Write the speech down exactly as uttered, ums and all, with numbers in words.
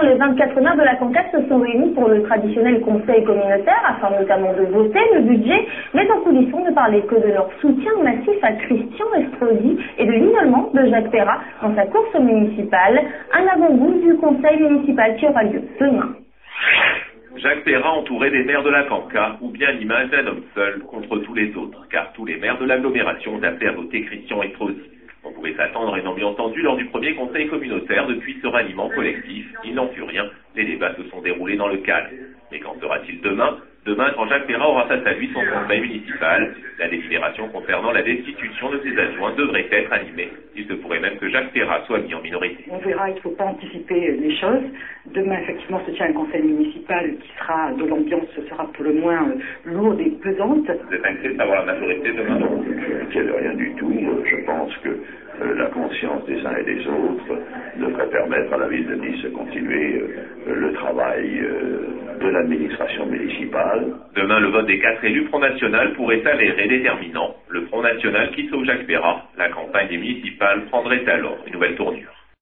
matin, les vingt-quatre maires de la Concat se sont réunis pour le traditionnel conseil communautaire afin notamment de voter le budget, mais en coulisses, on ne parlait que de leur soutien massif à Christian Estrosi et de l'isolement de Jacques Perrat dans sa course municipale. Un avant-goût du conseil municipal qui aura lieu demain. Jacques Perrat entouré des maires de la Canca, ou bien l'image d'un homme seul contre tous les autres, car tous les maires de l'agglomération ont appelé à voter Christian Estrosi. On pouvait s'attendre à une ambiance tendue lors du premier conseil communautaire depuis ce ralliement collectif. Il n'en fut rien, les débats se sont déroulés dans le calme. Mais qu'en sera-t-il demain? Demain, quand Jacques Perrat aura face à lui son conseil municipal, la délibération concernant la destitution de ses adjoints devrait être animée. Il se pourrait même que Jacques Perrat soit mis en minorité. On verra, il ne faut pas anticiper les choses. Demain, effectivement, se tient un conseil municipal qui sera, de l'ambiance sera pour le moins euh, lourde et pesante. Vous êtes inquiet de savoir la majorité demain? Non, je ne m'inquiète de rien du tout. Je pense que euh, la conscience des uns et des autres devrait permettre à la ville de Nice de continuer euh, le travail euh, de l'administration municipale. Demain, le vote des quatre élus Front National pourrait s'avérer déterminant. Le Front National qui sauve Jacques Perrat. La campagne des municipales prendrait alors une nouvelle tournure.